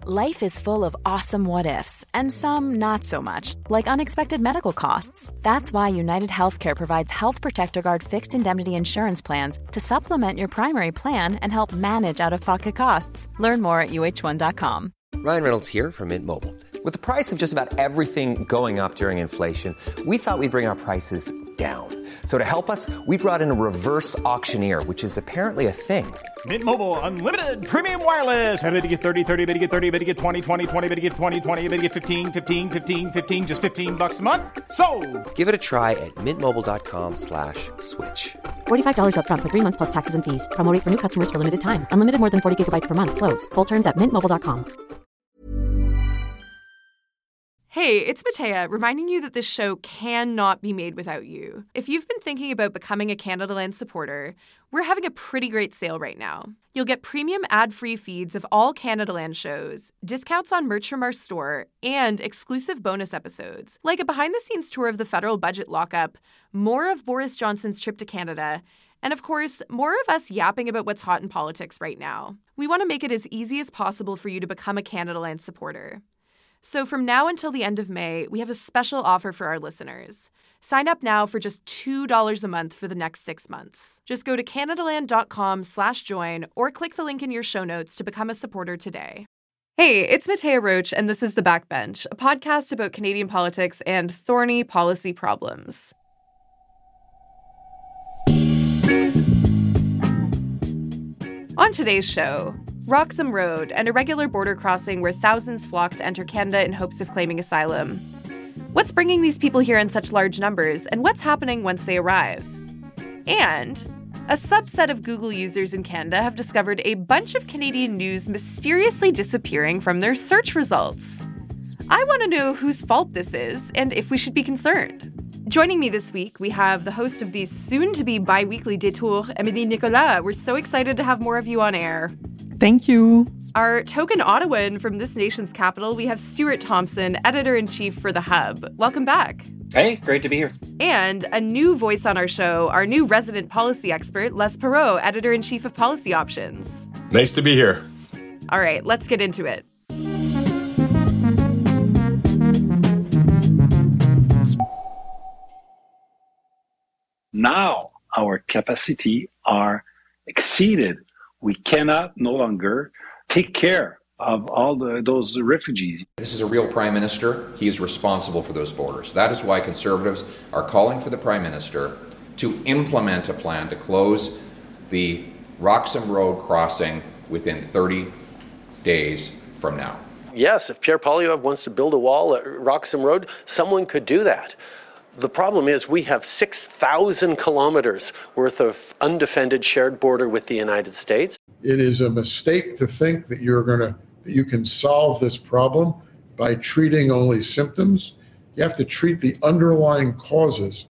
Life is full of awesome what-ifs, and some not so much, like unexpected medical costs. That's why United Healthcare provides Health Protector Guard fixed indemnity insurance plans to supplement your primary plan and help manage out-of-pocket costs. Learn more at uh1.com. Ryan Reynolds here from Mint Mobile. With the price of just about everything going up during inflation, we thought we'd bring our prices down. So to help us, we brought in a reverse auctioneer, which is apparently a thing. Mint Mobile Unlimited Premium Wireless. How to get 30, 30, bit to get 30, bit to get 20, 20, 20, bit to get 20, 20, bit to get 15, 15, 15, 15, just $15 a month? Sold! Give it a try at mintmobile.com/switch. $45 up front for 3 months plus taxes and fees. Promo rate for new customers for limited time. Unlimited more than 40 gigabytes per month. Slows full terms at mintmobile.com. Hey, it's Matea, reminding you that this show cannot be made without you. If you've been thinking about becoming a Canadaland supporter, we're having a pretty great sale right now. You'll get premium ad-free feeds of all Canadaland shows, discounts on merch from our store, and exclusive bonus episodes, like a behind-the-scenes tour of the federal budget lockup, more of Boris Johnson's trip to Canada, and of course, more of us yapping about what's hot in politics right now. We want to make it as easy as possible for you to become a Canadaland supporter. So from now until the end of May, we have a special offer for our listeners. Sign up now for just $2 a month for the next 6 months. Just go to canadaland.com/join or click the link in your show notes to become a supporter today. Hey, it's Matea Roach, and this is The Backbench, a podcast about Canadian politics and thorny policy problems. On today's show, Roxham Road, an irregular border crossing where thousands flock to enter Canada in hopes of claiming asylum. What's bringing these people here in such large numbers, and what's happening once they arrive? And a subset of Google users in Canada have discovered a bunch of Canadian news mysteriously disappearing from their search results. I want to know whose fault this is and if we should be concerned. Joining me this week, we have the host of the soon-to-be bi-weekly Détour, Émilie Nicolas. We're so excited to have more of you on air. Thank you. Our token Ottawan from this nation's capital, we have Stuart Thompson, editor-in-chief for The Hub. Welcome back. Hey, great to be here. And a new voice on our show, our new resident policy expert, Les Perreault, editor-in-chief of Policy Options. Nice to be here. All right, let's get into it. Now our capacity are exceeded. We cannot no longer take care of all those refugees. This is a real prime minister. He is responsible for those borders. That is why Conservatives are calling for the prime minister to implement a plan to close the Roxham Road crossing within 30 days from now. Yes, if Pierre Poilievre wants to build a wall at Roxham Road, someone could do that. The problem is we have 6,000 kilometers worth of undefended shared border with the United States. It is a mistake to think that you can solve this problem by treating only symptoms. You have to treat the underlying causes.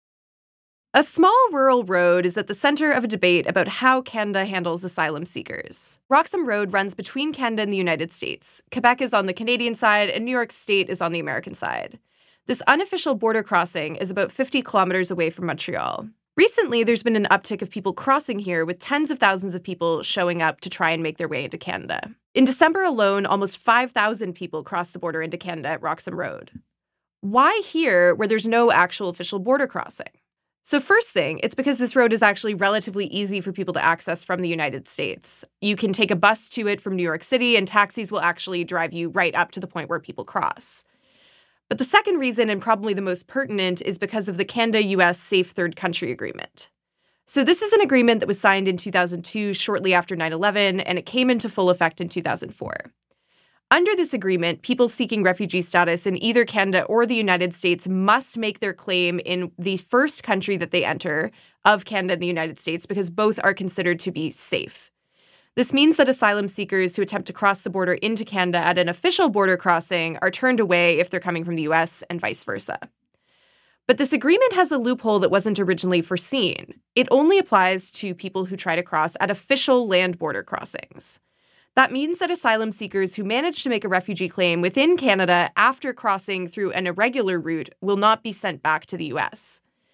A small rural road is at the center of a debate about how Canada handles asylum seekers. Roxham Road runs between Canada and the United States. Quebec is on the Canadian side, and New York State is on the American side. This unofficial border crossing is about 50 kilometers away from Montreal. Recently, there's been an uptick of people crossing here, with tens of thousands of people showing up to try and make their way into Canada. In December alone, almost 5,000 people crossed the border into Canada at Roxham Road. Why here, where there's no actual official border crossing? So first thing, it's because this road is actually relatively easy for people to access from the United States. You can take a bus to it from New York City, and taxis will actually drive you right up to the point where people cross. But the second reason, and probably the most pertinent, is because of the Canada-US Safe Third Country Agreement. So this is an agreement that was signed in 2002, shortly after 9/11, and it came into full effect in 2004. Under this agreement, people seeking refugee status in either Canada or the United States must make their claim in the first country that they enter of Canada and the United States, because both are considered to be safe. This means that asylum seekers who attempt to cross the border into Canada at an official border crossing are turned away if they're coming from the US, and vice versa. But this agreement has a loophole that wasn't originally foreseen. It only applies to people who try to cross at official land border crossings. That means that asylum seekers who manage to make a refugee claim within Canada after crossing through an irregular route will not be sent back to the US.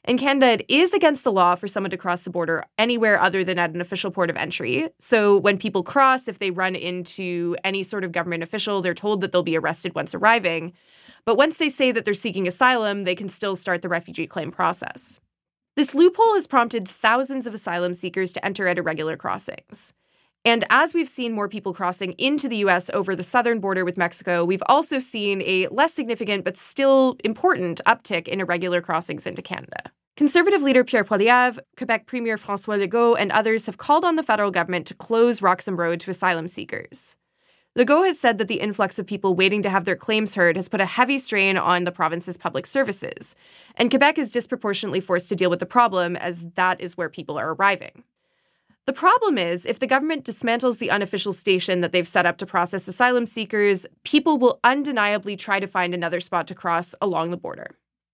In Canada, it is against the law for someone to cross the border anywhere other than at an official port of entry. So when people cross, if they run into any sort of government official, they're told that they'll be arrested once arriving. But once they say that they're seeking asylum, they can still start the refugee claim process. This loophole has prompted thousands of asylum seekers to enter at irregular crossings. And as we've seen more people crossing into the U.S. over the southern border with Mexico, we've also seen a less significant but still important uptick in irregular crossings into Canada. Conservative leader Pierre Poilievre, Quebec Premier François Legault, and others have called on the federal government to close Roxham Road to asylum seekers. Legault has said that the influx of people waiting to have their claims heard has put a heavy strain on the province's public services, and Quebec is disproportionately forced to deal with the problem as that is where people are arriving. The problem is, if the government dismantles the unofficial station that they've set up to process asylum seekers, people will undeniably try to find another spot to cross along the border.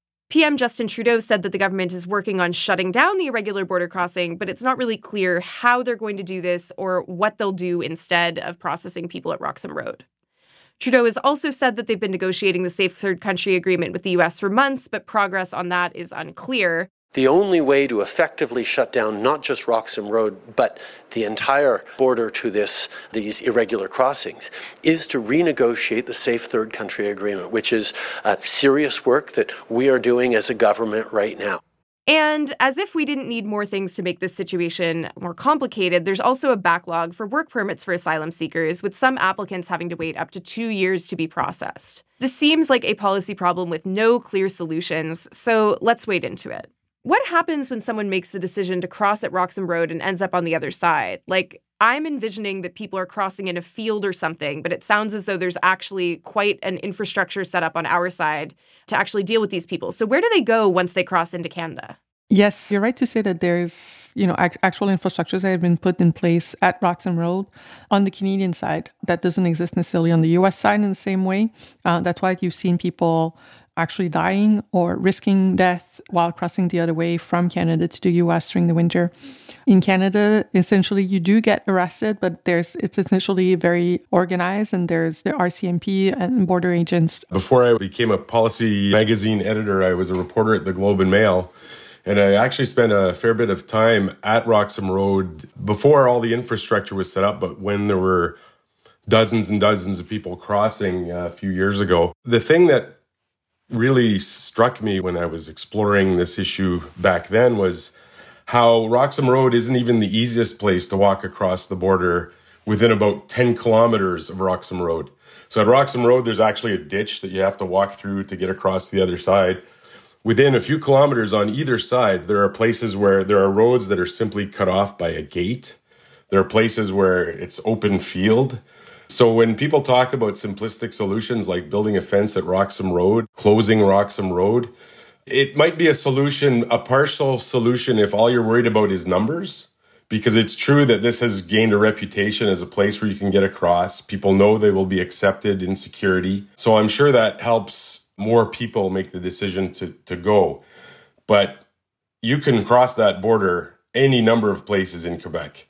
PM Justin Trudeau said that the government is working on shutting down the irregular border crossing, but it's not really clear how they're going to do this or what they'll do instead of processing people at Roxham Road. Trudeau has also said that they've been negotiating the Safe Third Country Agreement with the U.S. for months, but progress on that is unclear. The only way to effectively shut down not just Roxham Road, but the entire border to these irregular crossings is to renegotiate the Safe Third Country Agreement, which is serious work that we are doing as a government right now. And as if we didn't need more things to make this situation more complicated, there's also a backlog for work permits for asylum seekers, with some applicants having to wait up to 2 years to be processed. This seems like a policy problem with no clear solutions, so let's wade into it. What happens when someone makes the decision to cross at Roxham Road and ends up on the other side? Like, I'm envisioning that people are crossing in a field or something, but it sounds as though there's actually quite an infrastructure set up on our side to actually deal with these people. So where do they go once they cross into Canada? Yes, you're right to say that there's, actual infrastructures that have been put in place at Roxham Road on the Canadian side that doesn't exist necessarily on the U.S. side in the same way. That's why you've seen people actually dying or risking death while crossing the other way from Canada to the U.S. during the winter. In Canada, essentially, you do get arrested, but it's essentially very organized, and there's the RCMP and border agents. Before I became a policy magazine editor, I was a reporter at the Globe and Mail, and I actually spent a fair bit of time at Roxham Road before all the infrastructure was set up, but when there were dozens and dozens of people crossing a few years ago. The thing that really struck me when I was exploring this issue back then was how Roxham Road isn't even the easiest place to walk across the border within about 10 kilometers of Roxham Road. So at Roxham Road, there's actually a ditch that you have to walk through to get across the other side. Within a few kilometers on either side, there are places where there are roads that are simply cut off by a gate. There are places where it's open field. So when people talk about simplistic solutions like building a fence at Roxham Road, closing Roxham Road, it might be a solution, a partial solution if all you're worried about is numbers, because it's true that this has gained a reputation as a place where you can get across. People know they will be accepted in security. So I'm sure that helps more people make the decision to go. But you can cross that border any number of places in Quebec.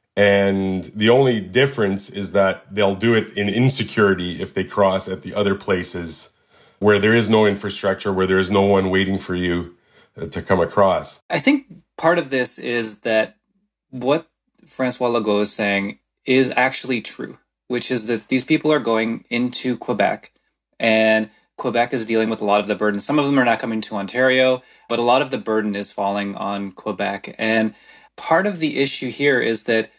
And the only difference is that they'll do it in insecurity if they cross at the other places where there is no infrastructure, where there is no one waiting for you to come across. I think part of this is that what François Legault is saying is actually true, which is that these people are going into Quebec, and Quebec is dealing with a lot of the burden. Some of them are not coming to Ontario, but a lot of the burden is falling on Quebec. And part of the issue here is that,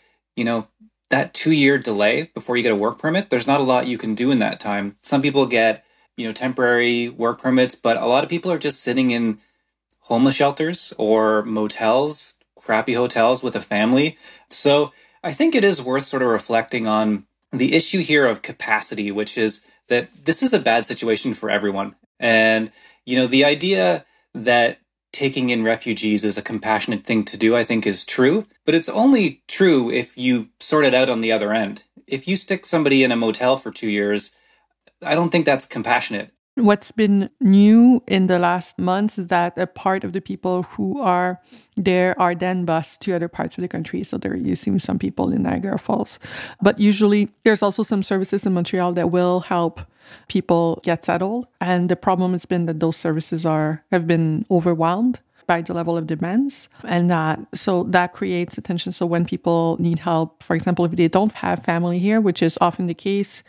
that 2-year delay before you get a work permit, there's not a lot you can do in that time. Some people get, temporary work permits, but a lot of people are just sitting in homeless shelters or motels, crappy hotels with a family. So I think it is worth sort of reflecting on the issue here of capacity, which is that this is a bad situation for everyone. And, the idea that taking in refugees is a compassionate thing to do, I think is true, but it's only true if you sort it out on the other end. If you stick somebody in a motel for 2 years, I don't think that's compassionate. What's been new in the last months is that a part of the people who are there are then bused to other parts of the country. So there you see some people in Niagara Falls. But usually there's also some services in Montreal that will help people get settled. And the problem has been that those services have been overwhelmed. by the level of demands. And that creates a tension. So when people need help, for example, if they don't have family here, which is often the case,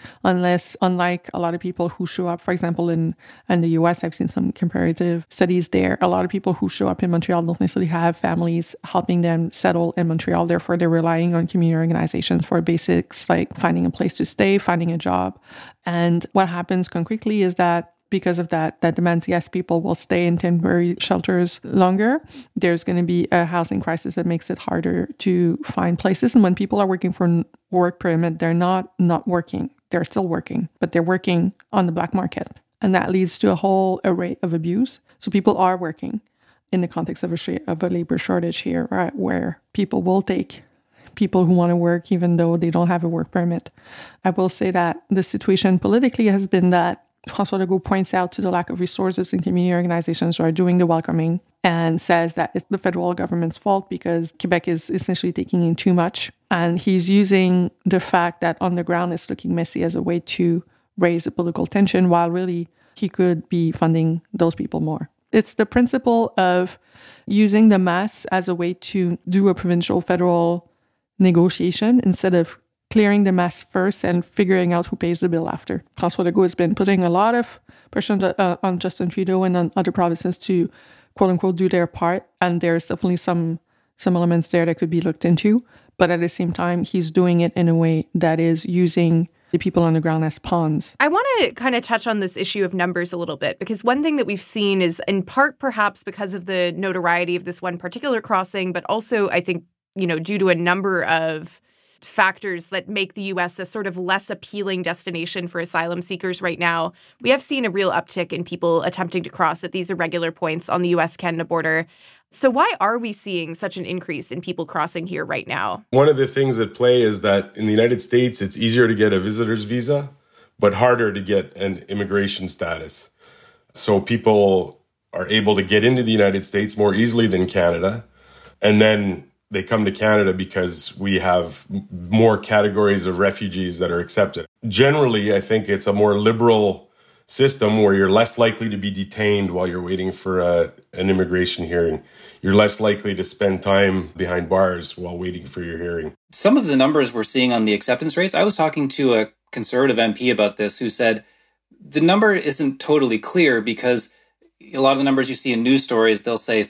unlike a lot of people who show up, for example, in the US, I've seen some comparative studies there. A lot of people who show up in Montreal don't necessarily have families helping them settle in Montreal. Therefore, they're relying on community organizations for basics like finding a place to stay, finding a job. And what happens concretely is that because of that demands, yes, people will stay in temporary shelters longer. There's going to be a housing crisis that makes it harder to find places. And when people are working for work permit, they're not working. They're still working, but they're working on the black market. And that leads to a whole array of abuse. So people are working in the context of a labor shortage here, right, where people will take people who want to work even though they don't have a work permit. I will say that the situation politically has been that François Legault points out to the lack of resources in community organizations who are doing the welcoming and says that it's the federal government's fault because Quebec is essentially taking in too much. And he's using the fact that on the ground it's looking messy as a way to raise the political tension, while really he could be funding those people more. It's the principle of using the mass as a way to do a provincial-federal negotiation instead of clearing the mess first and figuring out who pays the bill after. François Legault has been putting a lot of pressure on Justin Trudeau and on other provinces to, quote-unquote, do their part. And there's definitely some elements there that could be looked into. But at the same time, he's doing it in a way that is using the people on the ground as pawns. I want to kind of touch on this issue of numbers a little bit, because one thing that we've seen is, in part perhaps because of the notoriety of this one particular crossing, but also I think, due to a number of factors that make the U.S. a sort of less appealing destination for asylum seekers right now, we have seen a real uptick in people attempting to cross at these irregular points on the U.S.-Canada border. So why are we seeing such an increase in people crossing here right now? One of the things at play is that in the United States, it's easier to get a visitor's visa, but harder to get an immigration status. So people are able to get into the United States more easily than Canada. And then they come to Canada because we have more categories of refugees that are accepted. Generally, I think it's a more liberal system where you're less likely to be detained while you're waiting for an immigration hearing. You're less likely to spend time behind bars while waiting for your hearing. Some of the numbers we're seeing on the acceptance rates, I was talking to a Conservative MP about this who said the number isn't totally clear because a lot of the numbers you see in news stories, they'll say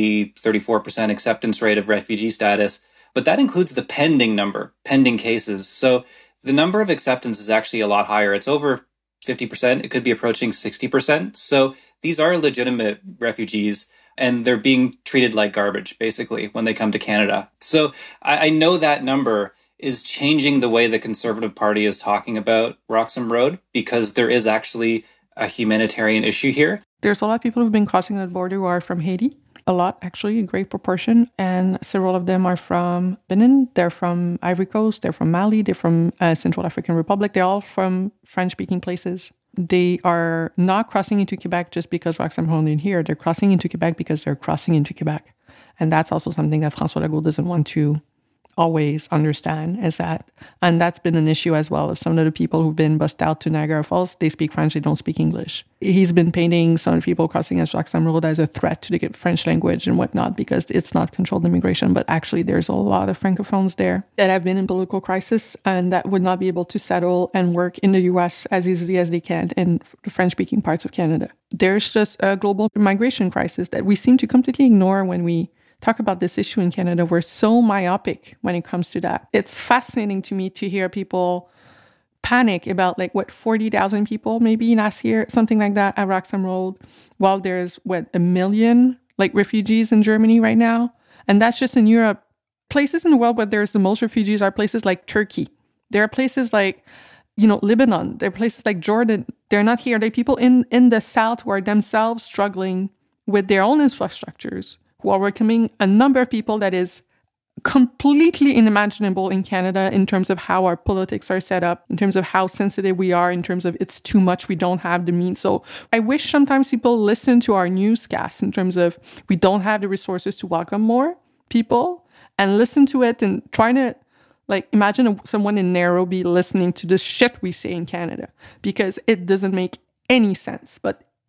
34% acceptance rate of refugee status, but that includes the pending number, pending cases. So the number of acceptance is actually a lot higher. It's over 50%. It could be approaching 60%. So these are legitimate refugees, and they're being treated like garbage, basically, when they come to Canada. So I know that number is changing the way the Conservative Party is talking about Roxham Road, because there is actually a humanitarian issue here. There's a lot of people who've been crossing that border who are from Haiti. A lot, actually, a great proportion. And several of them are from Benin. They're from Ivory Coast. They're from Mali. They're from Central African Republic. They're all from French-speaking places. They are not crossing into Quebec just because Roxham Road is here. They're crossing into Quebec because they're crossing into Quebec. And that's also something that François Legault doesn't want to always understand, is that, and that's been an issue as well. Some of the people who've been bussed out to Niagara Falls, they speak French, they don't speak English. He's been painting some of the people crossing as Roxham Road as a threat to the French language and whatnot because it's not controlled immigration. But actually, there's a lot of Francophones there that have been in political crisis and that would not be able to settle and work in the US as easily as they can in the French-speaking parts of Canada. There's just a global migration crisis that we seem to completely ignore when we talk about this issue in Canada. We're so myopic when it comes to that. It's fascinating to me to hear people panic about 40,000 people maybe last year, something like that at Roxham Road, while there's 1 million refugees in Germany right now. And that's just in Europe. Places in the world where there's the most refugees are places like Turkey. There are places like, Lebanon. There are places like Jordan. They're not here. There are people in the south who are themselves struggling with their own infrastructures, who are welcoming a number of people that is completely unimaginable in Canada in terms of how our politics are set up, in terms of how sensitive we are, in terms of it's too much, we don't have the means. So I wish sometimes people listen to our newscasts in terms of we don't have the resources to welcome more people, and listen to it and trying to imagine someone in Nairobi listening to the shit we say in Canada, because it doesn't make any sense. But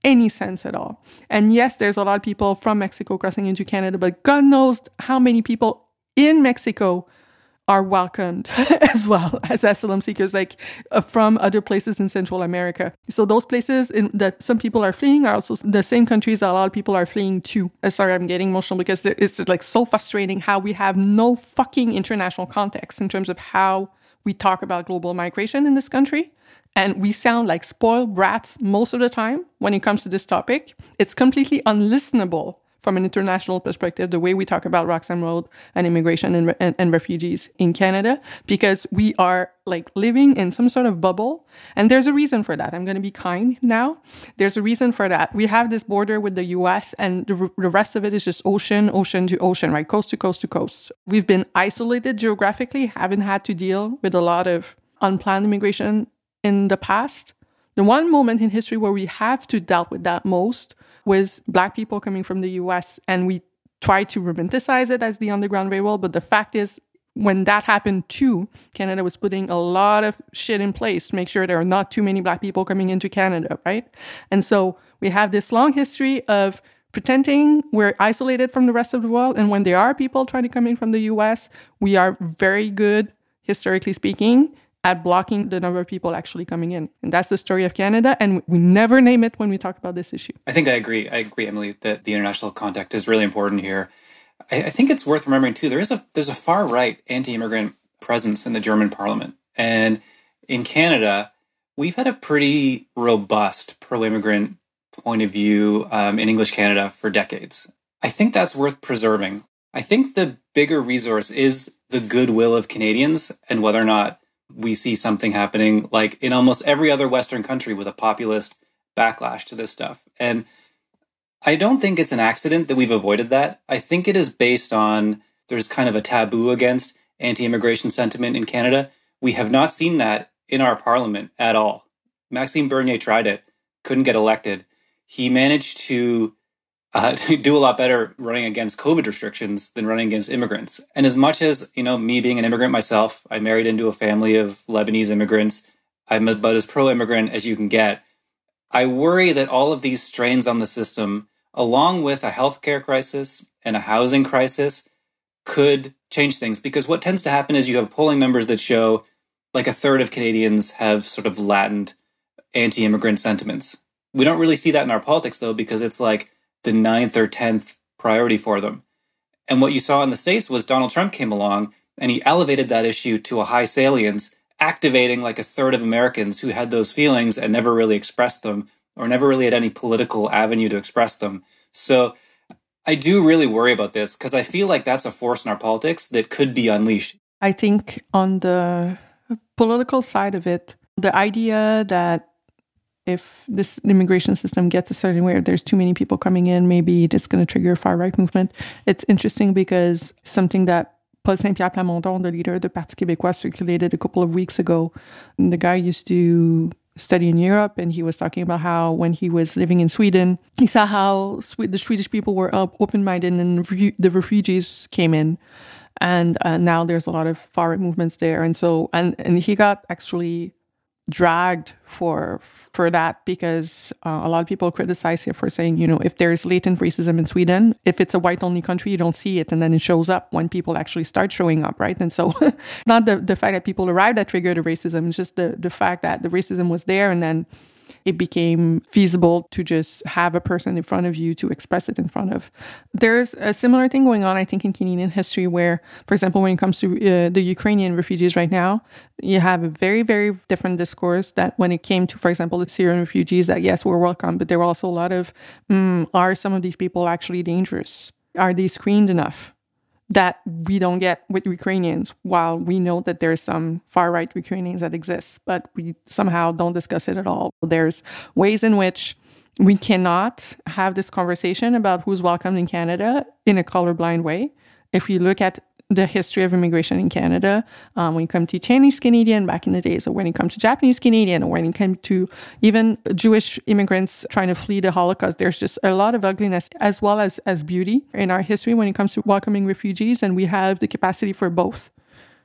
any sense at all. And yes, there's a lot of people from Mexico crossing into Canada, but God knows how many people in Mexico are welcomed as well as asylum seekers, like from other places in Central America. So those places that some people are fleeing are also the same countries that a lot of people are fleeing to. Sorry, I'm getting emotional because it's like so frustrating how we have no fucking international context in terms of how we talk about global migration in this country. And we sound like spoiled brats most of the time when it comes to this topic. It's completely unlistenable from an international perspective, the way we talk about Roxham Road and immigration and refugees in Canada, because we are like living in some sort of bubble. And there's a reason for that. I'm going to be kind now. There's a reason for that. We have this border with the US and the rest of it is just ocean to ocean, right? Coast to coast to coast. We've been isolated geographically, haven't had to deal with a lot of unplanned immigration in the past. The one moment in history where we have to dealt with that most was Black people coming from the US, and we try to romanticize it as the Underground Railroad. But the fact is, when that happened too, Canada was putting a lot of shit in place to make sure there are not too many Black people coming into Canada, right? And so we have this long history of pretending we're isolated from the rest of the world. And when there are people trying to come in from the US, we are very good, historically speaking, at blocking the number of people actually coming in. And that's the story of Canada, and we never name it when we talk about this issue. I think I agree, Emily, that the international context is really important here. I think it's worth remembering, too, there's a far-right anti-immigrant presence in the German parliament. And in Canada, we've had a pretty robust pro-immigrant point of view in English Canada for decades. I think that's worth preserving. I think the bigger resource is the goodwill of Canadians and whether or not we see something happening like in almost every other Western country with a populist backlash to this stuff. And I don't think it's an accident that we've avoided that. I think it is based on there's kind of a taboo against anti-immigration sentiment in Canada. We have not seen that in our parliament at all. Maxime Bernier tried it, couldn't get elected. He managed to do a lot better running against COVID restrictions than running against immigrants. And as much as, me being an immigrant myself, I married into a family of Lebanese immigrants. I'm about as pro-immigrant as you can get. I worry that all of these strains on the system, along with a healthcare crisis and a housing crisis, could change things. Because what tends to happen is you have polling numbers that show like a third of Canadians have sort of latent anti-immigrant sentiments. We don't really see that in our politics, though, because it's like the 9th or 10th priority for them. And what you saw in the States was Donald Trump came along and he elevated that issue to a high salience, activating like a third of Americans who had those feelings and never really expressed them or never really had any political avenue to express them. So I do really worry about this because I feel like that's a force in our politics that could be unleashed. I think on the political side of it, the idea that if this immigration system gets a certain way, if there's too many people coming in, maybe it's going to trigger a far-right movement. It's interesting because something that Paul Saint-Pierre Plamondon, the leader of the Parti Québécois, circulated a couple of weeks ago. And the guy used to study in Europe, and he was talking about how when he was living in Sweden, he saw how the Swedish people were open-minded and the refugees came in. And now there's a lot of far-right movements there. And so, and he got actually dragged for that because a lot of people criticize him for saying, if there's latent racism in Sweden, if it's a white-only country, you don't see it, and then it shows up when people actually start showing up, right? And so not the fact that people arrived that triggered the racism, it's just the fact that the racism was there, and then it became feasible to just have a person in front of you to express it in front of. There's a similar thing going on, I think, in Canadian history where, for example, when it comes to the Ukrainian refugees right now, you have a very, very different discourse that when it came to, for example, the Syrian refugees, that yes, we're welcome, but there were also a lot of, are some of these people actually dangerous? Are they screened enough? That we don't get with Ukrainians, while we know that there's some far-right Ukrainians that exist, but we somehow don't discuss it at all. There's ways in which we cannot have this conversation about who's welcomed in Canada in a colorblind way. If you look at the history of immigration in Canada, when you come to Chinese Canadian back in the days, or when it comes to Japanese Canadian, or when it comes to even Jewish immigrants trying to flee the Holocaust, there's just a lot of ugliness as well as beauty in our history when it comes to welcoming refugees, and we have the capacity for both.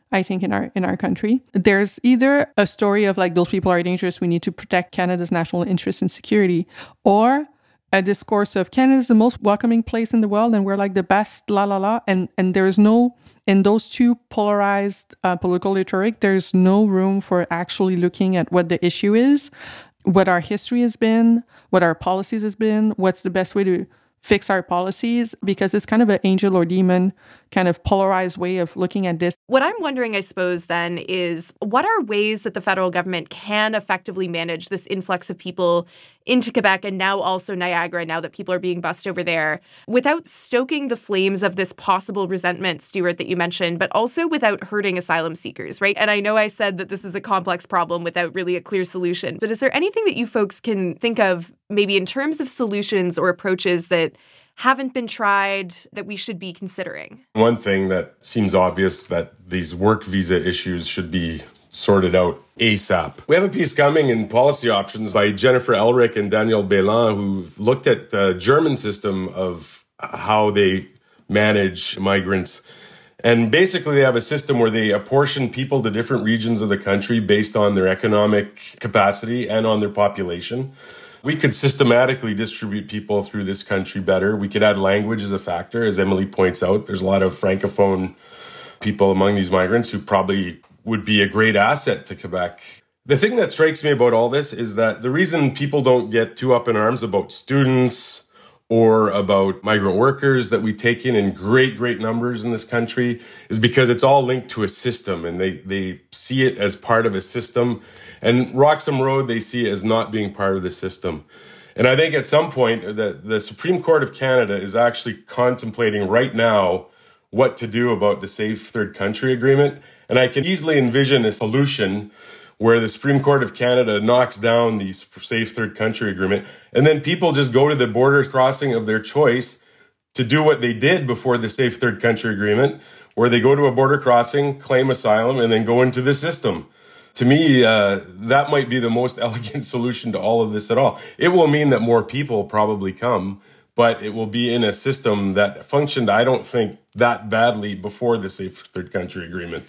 I think, in our country. There's either a story of like, those people are dangerous, we need to protect Canada's national interest and security, or a discourse of Canada's the most welcoming place in the world and we're like the best, la la la. And there's no, in those two polarized political rhetoric, there's no room for actually looking at what the issue is, what our history has been, what our policies has been, what's the best way to fix our policies, because it's kind of an angel or demon kind of polarized way of looking at this. What I'm wondering, I suppose, then, is what are ways that the federal government can effectively manage this influx of people into Quebec and now also Niagara, now that people are being bused over there, without stoking the flames of this possible resentment, Stuart, that you mentioned, but also without hurting asylum seekers, right? And I know I said that this is a complex problem without really a clear solution, but is there anything that you folks can think of, maybe in terms of solutions or approaches that haven't been tried that we should be considering? One thing that seems obvious, that these work visa issues should be sorted out ASAP. We have a piece coming in Policy Options by Jennifer Elric and Daniel Bélan, who looked at the German system of how they manage migrants. And basically they have a system where they apportion people to different regions of the country based on their economic capacity and on their population. We could systematically distribute people through this country better. We could add language as a factor. As Emily points out, there's a lot of Francophone people among these migrants who probably would be a great asset to Quebec. The thing that strikes me about all this is that the reason people don't get too up in arms about students or about migrant workers that we take in great numbers in this country is because it's all linked to a system, and they see it as part of a system. And Roxham Road, they see it as not being part of the system. And I think at some point the Supreme Court of Canada is actually contemplating right now what to do about the Safe Third Country Agreement. And I can easily envision a solution where the Supreme Court of Canada knocks down the Safe Third Country Agreement, and then people just go to the border crossing of their choice to do what they did before the Safe Third Country Agreement, where they go to a border crossing, claim asylum, and then go into the system. To me, that might be the most elegant solution to all of this at all. It will mean that more people probably come, but it will be in a system that functioned, I don't think, that badly before the Safe Third Country Agreement.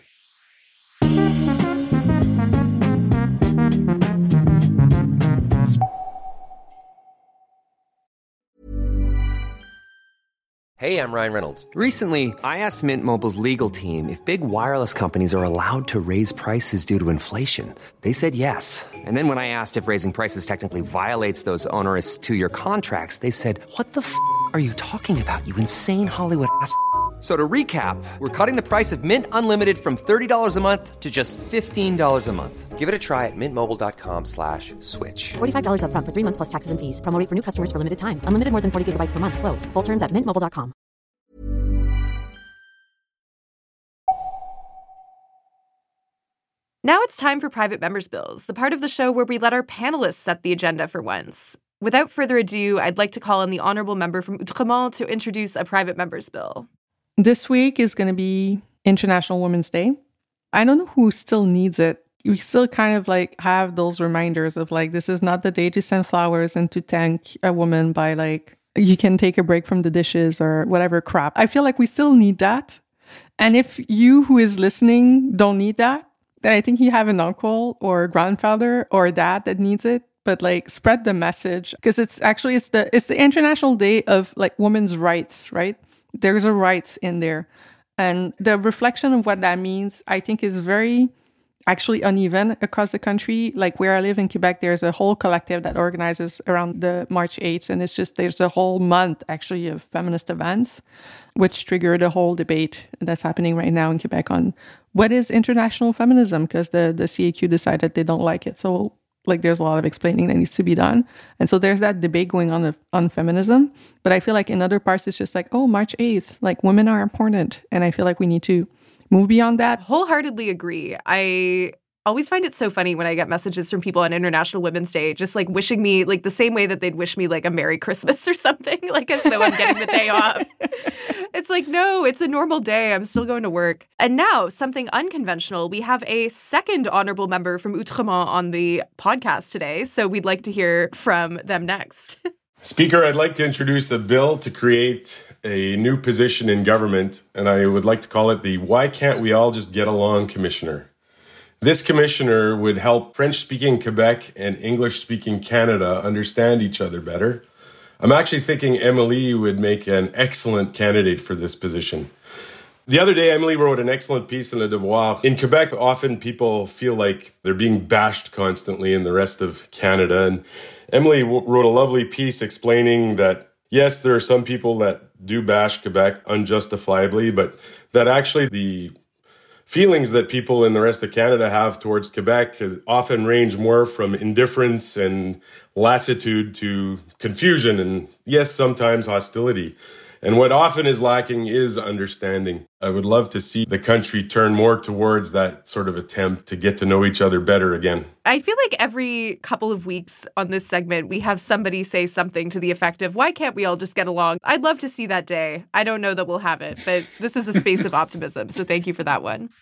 Hey, I'm Ryan Reynolds. Recently, I asked Mint Mobile's legal team if big wireless companies are allowed to raise prices due to inflation. They said yes. And then when I asked if raising prices technically violates those onerous 2-year contracts, they said, "What the f*** are you talking about, you insane Hollywood ass?" So to recap, we're cutting the price of Mint Unlimited from $30 a month to just $15 a month. Give it a try at mintmobile.com/switch. $45 up front for 3 months plus taxes and fees. Promo rate for new customers for limited time. Unlimited more than 40 gigabytes per month. Slows full terms at mintmobile.com. Now it's time for Private Members Bills, the part of the show where we let our panelists set the agenda for once. Without further ado, I'd like to call on the honourable member from Outremont to introduce a Private Members Bill. This week is going to be International Women's Day. I don't know who still needs it. We still kind of like have those reminders of like, this is not the day to send flowers and to thank a woman by like, you can take a break from the dishes or whatever crap. I feel like we still need that. And if you who is listening don't need that, then I think you have an uncle or grandfather or a dad that needs it. But like, spread the message, because it's the International Day of like women's rights, right? There's a rights in there. And the reflection of what that means, I think, is very actually uneven across the country. Like where I live in Quebec, there's a whole collective that organizes around the March 8th. And it's just, there's a whole month actually of feminist events, which triggered a whole debate that's happening right now in Quebec on what is international feminism, because the CAQ decided they don't like it. So like there's a lot of explaining that needs to be done. And so there's that debate going on feminism. But I feel like in other parts, it's just like, oh, March 8th, like women are important. And I feel like we need to move beyond that. Wholeheartedly agree. I always find it so funny when I get messages from people on International Women's Day, just like wishing me like the same way that they'd wish me like a Merry Christmas or something, like as though I'm getting the day off. It's like, no, it's a normal day. I'm still going to work. And now something unconventional. We have a second honorable member from Outremont on the podcast today. So we'd like to hear from them next. Speaker, I'd like to introduce a bill to create a new position in government, and I would like to call it the Why Can't We All Just Get Along Commissioner. This commissioner would help French-speaking Quebec and English-speaking Canada understand each other better. I'm actually thinking Emily would make an excellent candidate for this position. The other day, Emily wrote an excellent piece in Le Devoir. In Quebec, often people feel like they're being bashed constantly in the rest of Canada. And Emily wrote a lovely piece explaining that, yes, there are some people that do bash Quebec unjustifiably, but that actually the feelings that people in the rest of Canada have towards Quebec often range more from indifference and lassitude to confusion and, yes, sometimes hostility. And what often is lacking is understanding. I would love to see the country turn more towards that sort of attempt to get to know each other better again. I feel like every couple of weeks on this segment, we have somebody say something to the effect of, why can't we all just get along? I'd love to see that day. I don't know that we'll have it, but this is a space of optimism. So thank you for that one.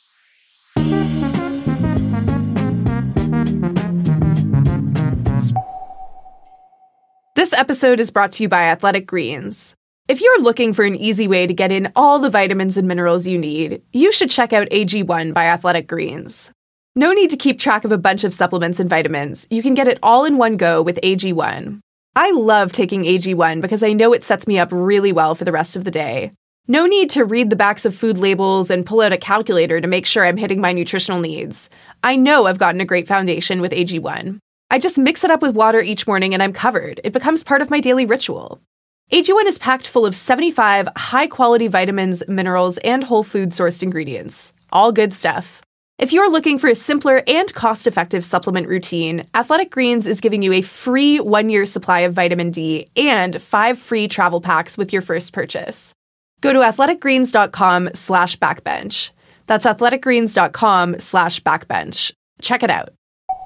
This episode is brought to you by Athletic Greens. If you're looking for an easy way to get in all the vitamins and minerals you need, you should check out AG1 by Athletic Greens. No need to keep track of a bunch of supplements and vitamins. You can get it all in one go with AG1. I love taking AG1 because I know it sets me up really well for the rest of the day. No need to read the backs of food labels and pull out a calculator to make sure I'm hitting my nutritional needs. I know I've gotten a great foundation with AG1. I just mix it up with water each morning and I'm covered. It becomes part of my daily ritual. AG1 is packed full of 75 high-quality vitamins, minerals, and whole food-sourced ingredients. All good stuff. If you're looking for a simpler and cost-effective supplement routine, Athletic Greens is giving you a free 1-year supply of vitamin D and 5 free travel packs with your first purchase. Go to athleticgreens.com/backbench. That's athleticgreens.com/backbench. Check it out.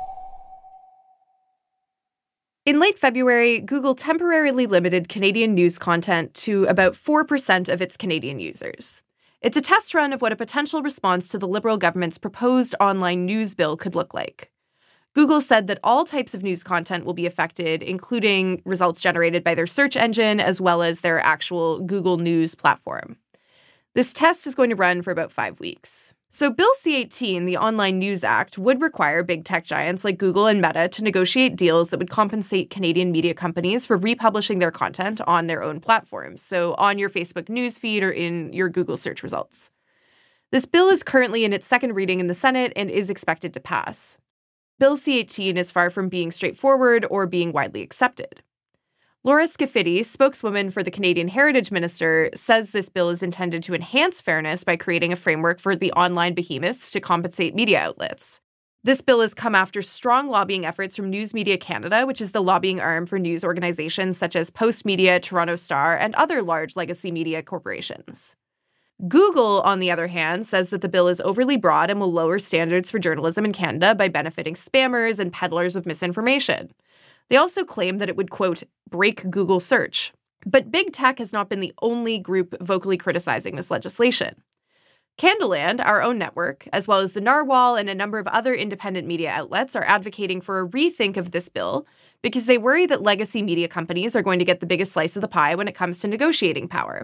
In late February, Google temporarily limited Canadian news content to about 4% of its Canadian users. It's a test run of what a potential response to the Liberal government's proposed online news bill could look like. Google said that all types of news content will be affected, including results generated by their search engine, as well as their actual Google News platform. This test is going to run for about 5 weeks. So Bill C-18, the Online News Act, would require big tech giants like Google and Meta to negotiate deals that would compensate Canadian media companies for republishing their content on their own platforms, so on your Facebook newsfeed or in your Google search results. This bill is currently in its second reading in the Senate and is expected to pass. Bill C-18 is far from being straightforward or being widely accepted. Laura Scafidi, spokeswoman for the Canadian Heritage Minister, says this bill is intended to enhance fairness by creating a framework for the online behemoths to compensate media outlets. This bill has come after strong lobbying efforts from News Media Canada, which is the lobbying arm for news organizations such as Postmedia, Toronto Star, and other large legacy media corporations. Google, on the other hand, says that the bill is overly broad and will lower standards for journalism in Canada by benefiting spammers and peddlers of misinformation. They also claim that it would, quote, break Google search. But big tech has not been the only group vocally criticizing this legislation. Candaland, our own network, as well as the Narwhal and a number of other independent media outlets, are advocating for a rethink of this bill because they worry that legacy media companies are going to get the biggest slice of the pie when it comes to negotiating power.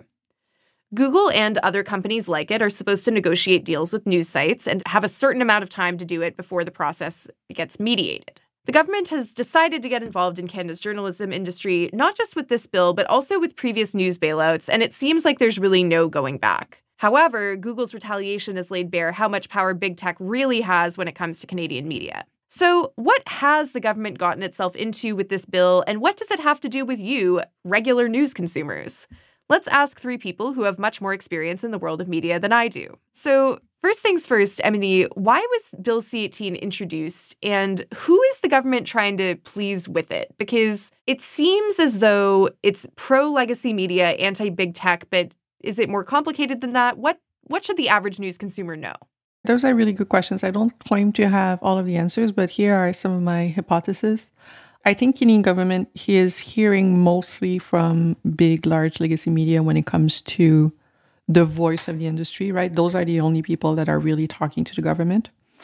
Google and other companies like it are supposed to negotiate deals with news sites and have a certain amount of time to do it before the process gets mediated. The government has decided to get involved in Canada's journalism industry, not just with this bill, but also with previous news bailouts, and it seems like there's really no going back. However, Google's retaliation has laid bare how much power big tech really has when it comes to Canadian media. So what has the government gotten itself into with this bill, and what does it have to do with you, regular news consumers? Let's ask 3 people who have much more experience in the world of media than I do. So first things first, Emily, why was Bill C-18 introduced, and who is the government trying to please with it? Because it seems as though it's pro-legacy media, anti-big tech, but is it more complicated than that? What should the average news consumer know? Those are really good questions. I don't claim to have all of the answers, but here are some of my hypotheses. I think Canadian government is hearing mostly from big, large legacy media when it comes to the voice of the industry, right? Those are the only people that are really talking to the government.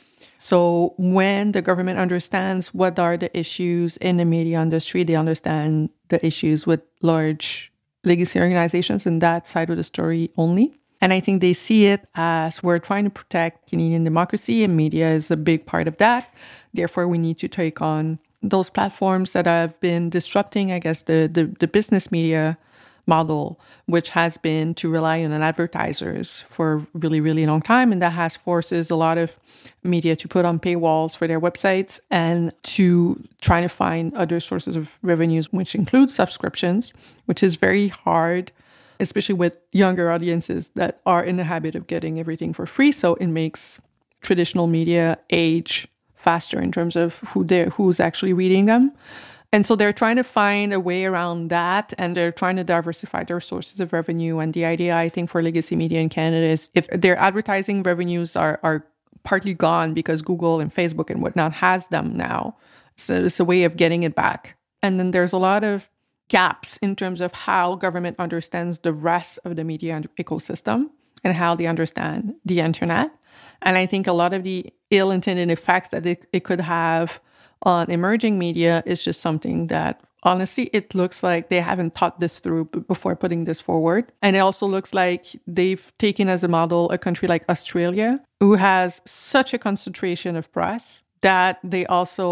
So when the government understands what are the issues in the media industry, they understand the issues with large legacy organizations and that side of the story only. And I think they see it as we're trying to protect Canadian democracy, and media is a big part of that. Therefore, we need to take on those platforms that have been disrupting, I guess, the business media model, which has been to rely on advertisers for a really, really long time. And that has forces a lot of media to put on paywalls for their websites and to try to find other sources of revenues, which include subscriptions, which is very hard, especially with younger audiences that are in the habit of getting everything for free. So it makes traditional media age faster in terms of who's actually reading them. And so they're trying to find a way around that, and they're trying to diversify their sources of revenue. And the idea, I think, for legacy media in Canada is if their advertising revenues are partly gone because Google and Facebook and whatnot has them now, so it's a way of getting it back. And then there's a lot of gaps in terms of how government understands the rest of the media ecosystem and how they understand the internet. And I think a lot of the ill-intended effects that it could have on emerging media is just something that, honestly, it looks like they haven't thought this through before putting this forward. And it also looks like they've taken as a model a country like Australia, who has such a concentration of press that they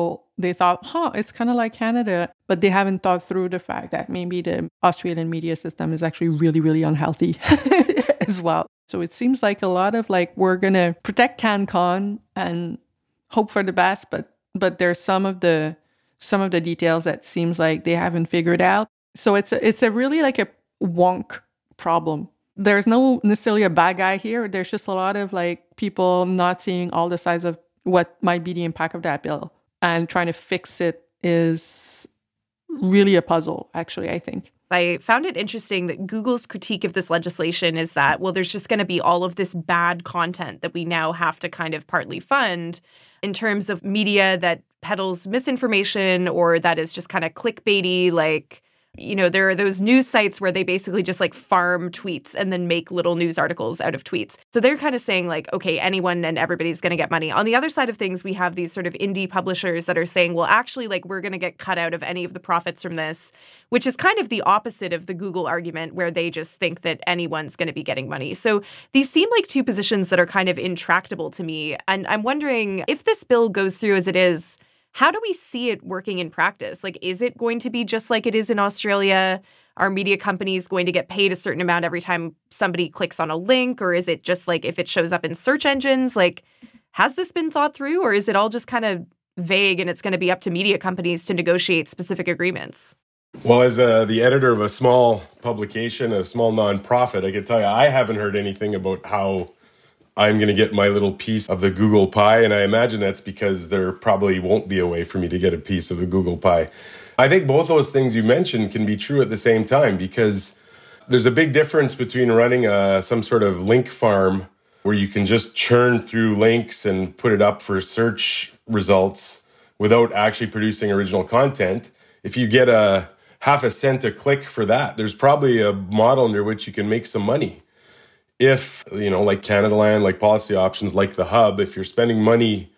thought, it's kind of like Canada, but they haven't thought through the fact that maybe the Australian media system is actually really, really unhealthy as well. So it seems like a lot of we're going to protect CanCon and hope for the best, but there's some of the details that seems like they haven't figured out. So it's a really a wonk problem. There's no necessarily a bad guy here. There's just a lot of people not seeing all the sides of what might be the impact of that bill, and trying to fix it is really a puzzle, actually, I think. I found it interesting that Google's critique of this legislation is that, well, there's just going to be all of this bad content that we now have to kind of partly fund in terms of media that peddles misinformation or that is just kind of clickbaity, there are those news sites where they basically just farm tweets and then make little news articles out of tweets. So they're kind of saying okay, anyone and everybody's going to get money. On the other side of things, we have these sort of indie publishers that are saying, well, actually, we're going to get cut out of any of the profits from this, which is kind of the opposite of the Google argument where they just think that anyone's going to be getting money. So these seem like two positions that are kind of intractable to me. And I'm wondering if this bill goes through as it is, how do we see it working in practice? Is it going to be just like it is in Australia? Are media companies going to get paid a certain amount every time somebody clicks on a link? Or is it just if it shows up in search engines? Has this been thought through? Or is it all just kind of vague and it's going to be up to media companies to negotiate specific agreements? Well, as the editor of a small publication, a small nonprofit, I can tell you I haven't heard anything about how I'm going to get my little piece of the Google pie. And I imagine that's because there probably won't be a way for me to get a piece of the Google pie. I think both those things you mentioned can be true at the same time, because there's a big difference between running some sort of link farm where you can just churn through links and put it up for search results without actually producing original content. If you get a half a cent a click for that, there's probably a model under which you can make some money. If, like Canadaland, like Policy Options, like The Hub, if you're spending money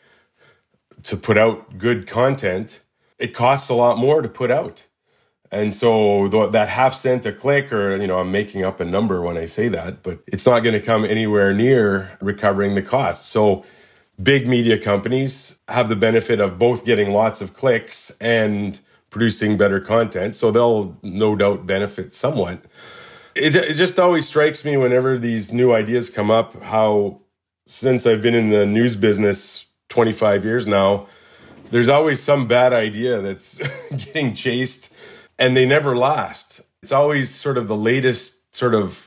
to put out good content, it costs a lot more to put out. And so that half cent a click, or, I'm making up a number when I say that, but it's not going to come anywhere near recovering the costs. So big media companies have the benefit of both getting lots of clicks and producing better content. So they'll no doubt benefit somewhat. It just always strikes me whenever these new ideas come up, how since I've been in the news business 25 years now, there's always some bad idea that's getting chased and they never last. It's always sort of the latest sort of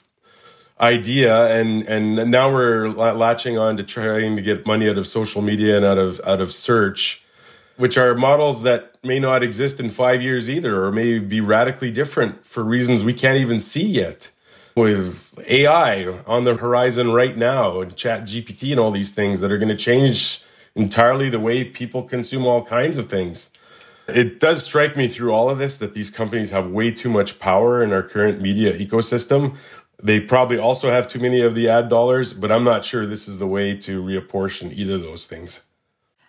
idea. And now we're latching on to trying to get money out of social media and out of search, which are models that may not exist in 5 years either, or may be radically different for reasons we can't even see yet. With AI on the horizon right now, and ChatGPT and all these things that are going to change entirely the way people consume all kinds of things. It does strike me through all of this that these companies have way too much power in our current media ecosystem. They probably also have too many of the ad dollars, but I'm not sure this is the way to reapportion either of those things.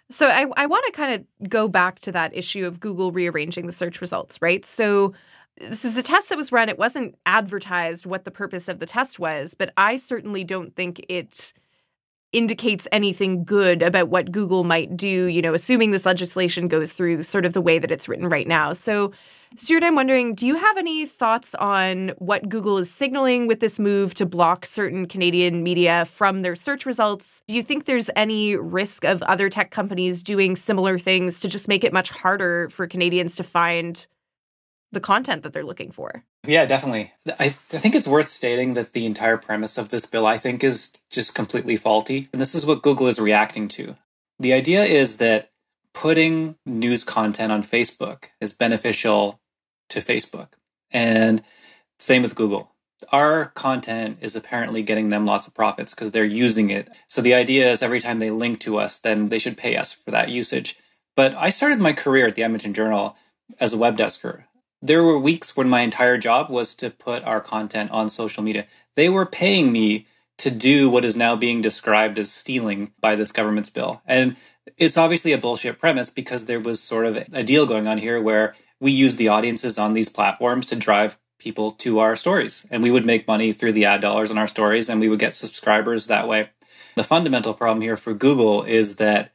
So I want to kind of go back to that issue of Google rearranging the search results, right? So this is a test that was run. It wasn't advertised what the purpose of the test was, but I certainly don't think it indicates anything good about what Google might do, you know, assuming this legislation goes through sort of the way that it's written right now. So, Stuart, I'm wondering, do you have any thoughts on what Google is signaling with this move to block certain Canadian media from their search results? Do you think there's any risk of other tech companies doing similar things to just make it much harder for Canadians to find the content that they're looking for? Yeah, definitely. I think it's worth stating that the entire premise of this bill, I think, is just completely faulty. And this is what Google is reacting to. The idea is that putting news content on Facebook is beneficial to Facebook. And same with Google. Our content is apparently getting them lots of profits because they're using it. So the idea is every time they link to us, then they should pay us for that usage. But I started my career at the Edmonton Journal as a web desker. There were weeks when my entire job was to put our content on social media. They were paying me to do what is now being described as stealing by this government's bill. And it's obviously a bullshit premise because there was sort of a deal going on here where we use the audiences on these platforms to drive people to our stories. And we would make money through the ad dollars on our stories and we would get subscribers that way. The fundamental problem here for Google is that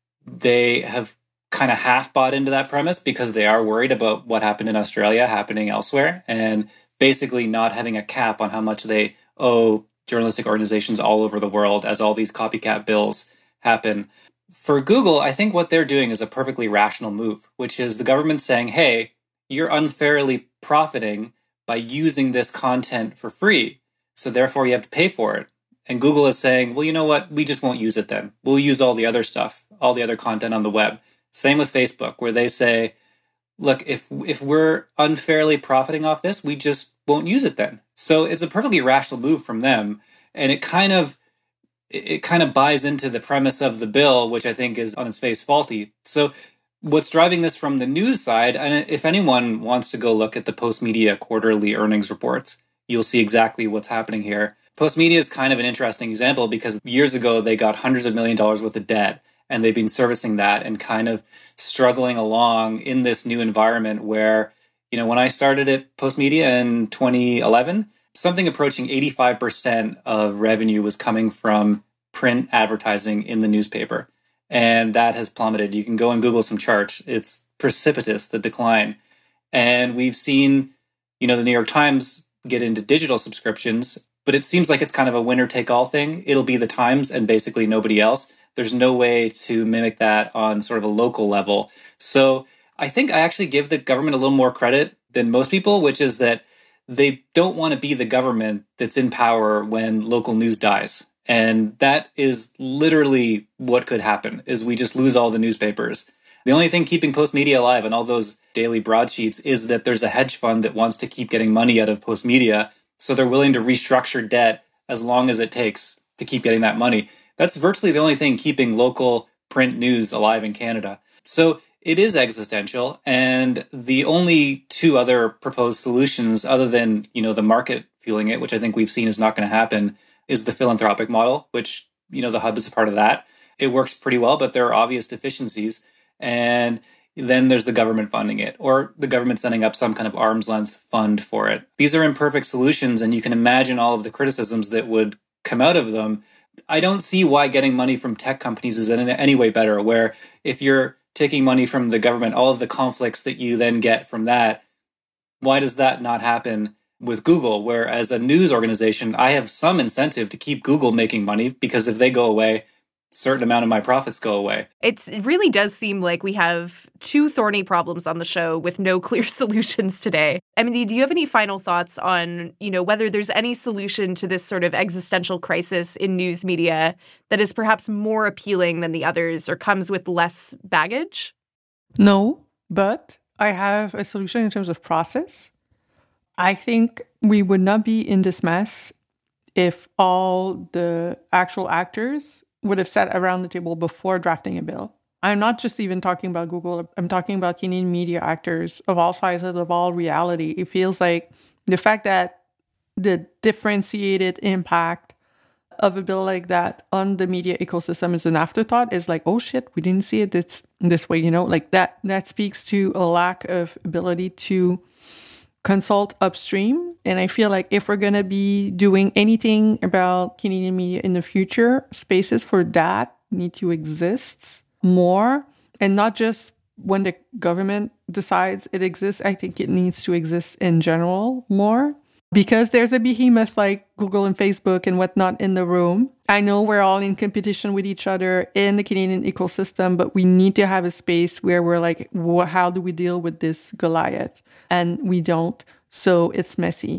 they have kind of half bought into that premise because they are worried about what happened in Australia happening elsewhere and basically not having a cap on how much they owe journalistic organizations all over the world as all these copycat bills happen. For Google, I think what they're doing is a perfectly rational move, which is the government saying, hey, you're unfairly profiting by using this content for free, so therefore you have to pay for it. And Google is saying, well, you know what? We just won't use it then. We'll use all the other stuff, all the other content on the web. Same with Facebook, where they say, look, if we're unfairly profiting off this, we just won't use it then. So it's a perfectly rational move from them. And it kind of buys into the premise of the bill, which I think is on its face faulty. So what's driving this from the news side, and if anyone wants to go look at the Postmedia quarterly earnings reports, you'll see exactly what's happening here. Postmedia is kind of an interesting example because years ago, they got hundreds of million dollars worth of debt. And they've been servicing that and kind of struggling along in this new environment where, you know, when I started at Postmedia in 2011, something approaching 85% of revenue was coming from print advertising in the newspaper. And that has plummeted. You can go and Google some charts. It's precipitous, the decline. And we've seen, you know, the New York Times get into digital subscriptions, but it seems like it's kind of a winner-take-all thing. It'll be the Times and basically nobody else. There's no way to mimic that on sort of a local level. So I think I actually give the government a little more credit than most people, which is that they don't want to be the government that's in power when local news dies. And that is literally what could happen, is we just lose all the newspapers. The only thing keeping Postmedia alive and all those daily broadsheets is that there's a hedge fund that wants to keep getting money out of Postmedia. So they're willing to restructure debt as long as it takes to keep getting that money. That's virtually the only thing keeping local print news alive in Canada. So it is existential. And the only two other proposed solutions, other than, you know, the market fueling it, which I think we've seen is not going to happen, is the philanthropic model, which, you know, the Hub is a part of that. It works pretty well, but there are obvious deficiencies. And then there's the government funding it, or the government setting up some kind of arm's length fund for it. These are imperfect solutions, and you can imagine all of the criticisms that would come out of them. I don't see why getting money from tech companies is in any way better, where if you're taking money from the government, all of the conflicts that you then get from that, why does that not happen with Google? Where as a news organization, I have some incentive to keep Google making money because if they go away, certain amount of my profits go away. It really does seem like we have two thorny problems on the show with no clear solutions today. Emily, do you have any final thoughts on, you know, whether there's any solution to this sort of existential crisis in news media that is perhaps more appealing than the others or comes with less baggage? No, but I have a solution in terms of process. I think we would not be in this mess if all the actual actors would have sat around the table before drafting a bill. I'm not just even talking about Google. I'm talking about Canadian media actors of all sizes, of all reality. It feels like the fact that the differentiated impact of a bill like that on the media ecosystem is an afterthought. Is like, oh shit, we didn't see it this way, like that speaks to a lack of ability to consult upstream. And I feel like if we're going to be doing anything about Canadian media in the future, spaces for that need to exist more, and not just when the government decides it exists. I think it needs to exist in general more, because there's a behemoth like Google and Facebook and whatnot in the room. I know we're all in competition with each other in the Canadian ecosystem, but we need to have a space where we're like, how do we deal with this Goliath? And we don't. So it's messy.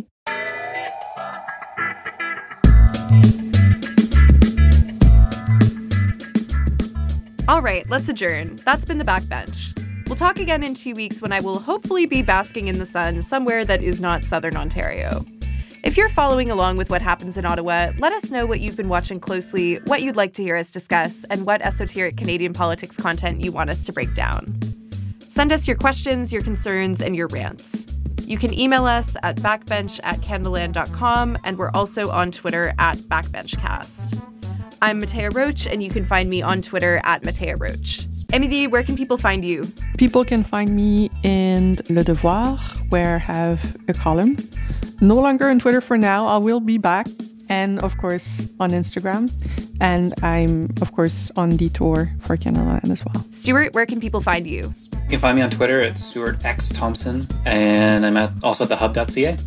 All right, let's adjourn. That's been The Backbench. We'll talk again in 2 weeks when I will hopefully be basking in the sun somewhere that is not Southern Ontario. If you're following along with what happens in Ottawa, let us know what you've been watching closely, what you'd like to hear us discuss, and what esoteric Canadian politics content you want us to break down. Send us your questions, your concerns, and your rants. You can email us at backbench@canadaland.com, and we're also on Twitter @backbenchcast. I'm Matea Roach, and you can find me on Twitter @Matea Roach. Emily, where can people find you? People can find me in Le Devoir, where I have a column. No longer on Twitter for now. I will be back. And, of course, on Instagram. And I'm, of course, on Detour for Canadaland as well. Stuart, where can people find you? You can find me on Twitter at Stuart X Thompson. And I'm also at thehub.ca.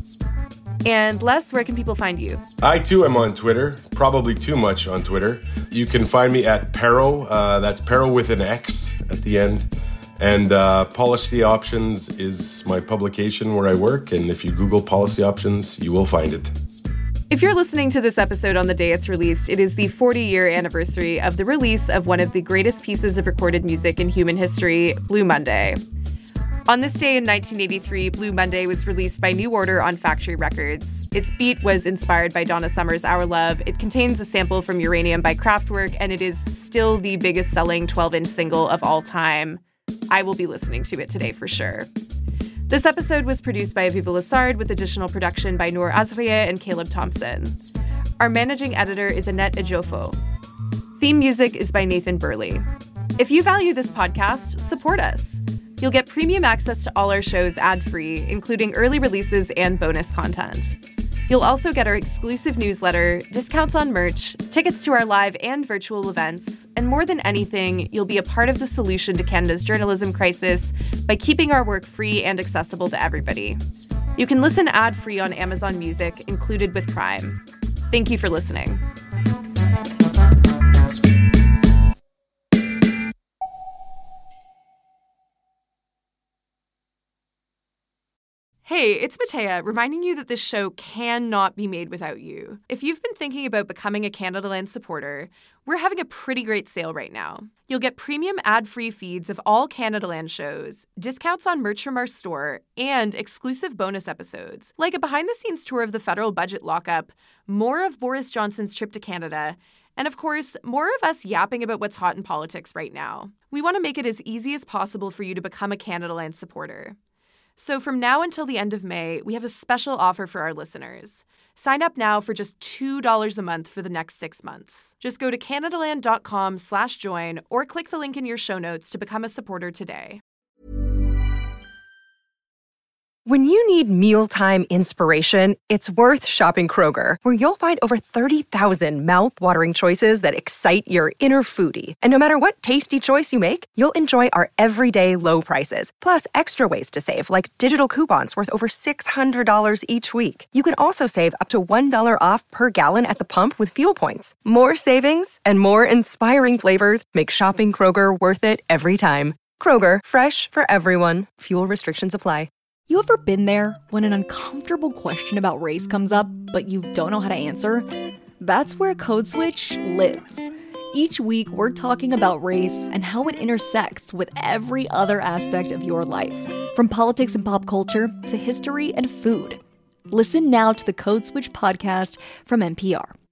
And Les, where can people find you? I, too, am on Twitter. Probably too much on Twitter. You can find me at Pero. That's Pero with an X at the end. And Policy Options is my publication where I work. And if you Google Policy Options, you will find it. If you're listening to this episode on the day it's released, it is the 40-year anniversary of the release of one of the greatest pieces of recorded music in human history, Blue Monday. On this day in 1983, Blue Monday was released by New Order on Factory Records. Its beat was inspired by Donna Summer's Our Love. It contains a sample from Uranium by Kraftwerk, and it is still the biggest selling 12-inch single of all time. I will be listening to it today for sure. This episode was produced by Aviva Lessard with additional production by Noor Azrieh and Caleb Thompson. Our managing editor is Annette Ejofo. Theme music is by Nathan Burley. If you value this podcast, support us. You'll get premium access to all our shows ad-free, including early releases and bonus content. You'll also get our exclusive newsletter, discounts on merch, tickets to our live and virtual events, and more than anything, you'll be a part of the solution to Canada's journalism crisis by keeping our work free and accessible to everybody. You can listen ad-free on Amazon Music, included with Prime. Thank you for listening. Hey, it's Matea, reminding you that this show cannot be made without you. If you've been thinking about becoming a Canadaland supporter, we're having a pretty great sale right now. You'll get premium ad-free feeds of all Canadaland shows, discounts on merch from our store, and exclusive bonus episodes, like a behind-the-scenes tour of the federal budget lockup, more of Boris Johnson's trip to Canada, and of course, more of us yapping about what's hot in politics right now. We want to make it as easy as possible for you to become a Canadaland supporter. So from now until the end of May, we have a special offer for our listeners. Sign up now for just $2 a month for the next 6 months. Just go to canadaland.com/join or click the link in your show notes to become a supporter today. When you need mealtime inspiration, it's worth shopping Kroger, where you'll find over 30,000 mouth-watering choices that excite your inner foodie. And no matter what tasty choice you make, you'll enjoy our everyday low prices, plus extra ways to save, like digital coupons worth over $600 each week. You can also save up to $1 off per gallon at the pump with fuel points. More savings and more inspiring flavors make shopping Kroger worth it every time. Kroger, fresh for everyone. Fuel restrictions apply. You ever been there when an uncomfortable question about race comes up, but you don't know how to answer? That's where Code Switch lives. Each week, we're talking about race and how it intersects with every other aspect of your life, from politics and pop culture to history and food. Listen now to the Code Switch podcast from NPR.